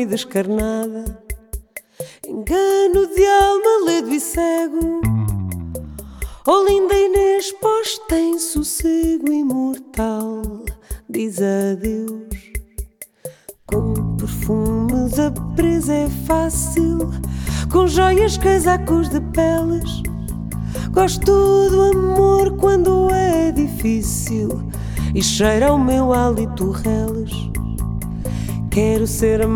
e descarnada, engano de alma ledo e cego. Oh, linda Inês, posta em sossego imortal, diz adeus. Com perfumes a presa é fácil, com joias, casacos de peles. Gosto do amor quando é difícil e cheira o meu hálito reles. Quero ser